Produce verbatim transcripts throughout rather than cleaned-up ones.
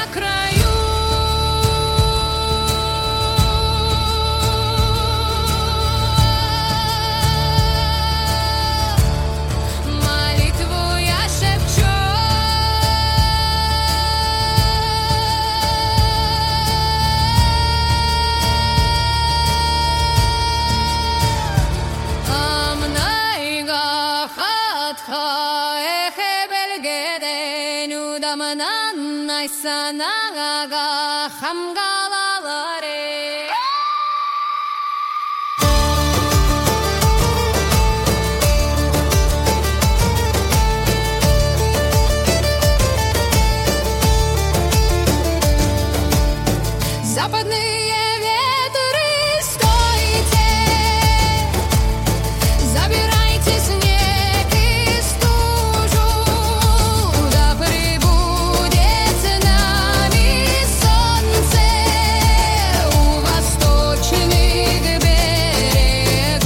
на краю. Молитву я шепчу. Амнайга хатха эхе белгеден удамнан найсанага хамгалаларе. Западные ветры, стойте, забирайте снег и стужу, да пребудет с нами солнце у восточных берегов.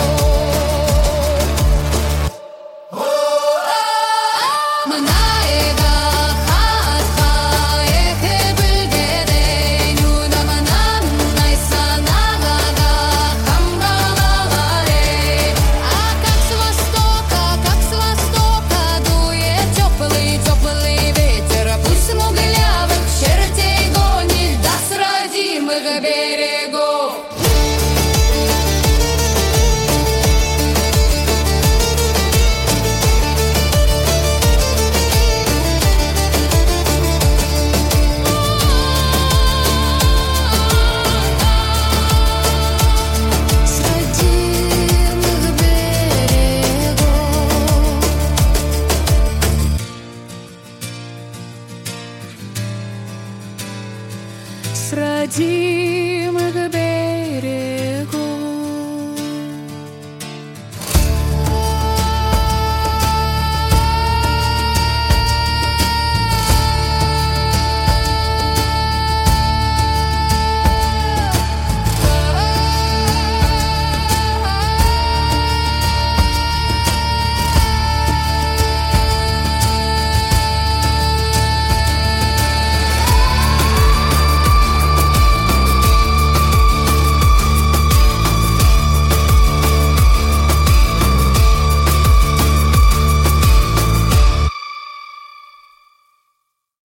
Мнайга хатха эхе белгеден удамнан найсанага хамгалаларе. А как с востока, как с востока дует теплый, теплый ветер, пусть смуглявых чертей гонит до с родимых берегов. С родимых берегов. С родимых берегов.